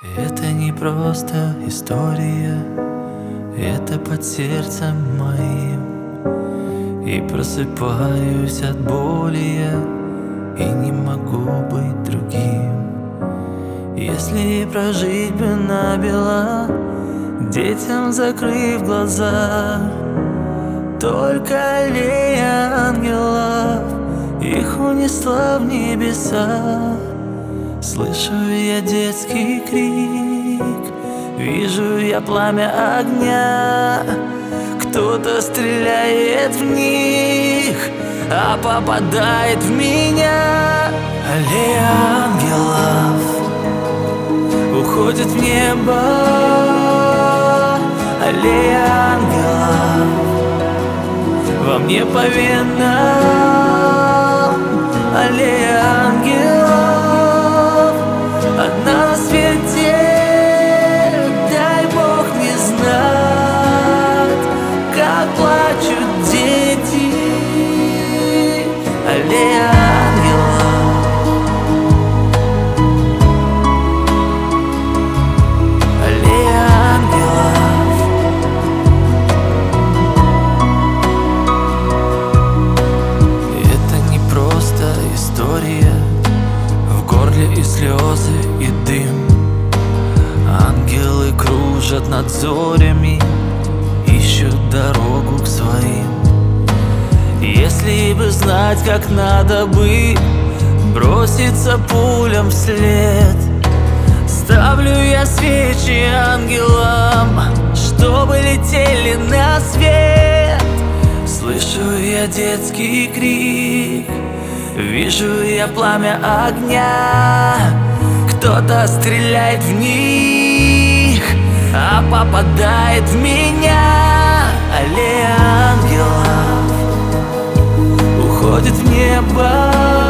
Это не просто история, это под сердцем моим. И просыпаюсь от боли я, и не могу быть другим. Если прожить бы набело, детям закрыв глаза, только аллея ангелов их унесла в небеса. Слышу я детский крик, вижу я пламя огня. Кто-то стреляет в них, а попадает в меня. Аллея ангелов уходит в небо. Аллея ангелов во мне по венам. Аллея ангелов одна на свете, дай Бог не знать, как плачут дети. Аллея ангелов. Аллея ангелов. Это не просто история, в горле и слезы, и дым. Ангелы кружат над зорями, ищут дорогу к своим. Если бы знать, как надо бы броситься пулям вслед, ставлю я свечи ангелам, чтобы летели на свет. Слышу я детский крик, вижу я пламя огня. Кто-то стреляет в них, а попадает в меня. Аллея ангелов уходит в небо.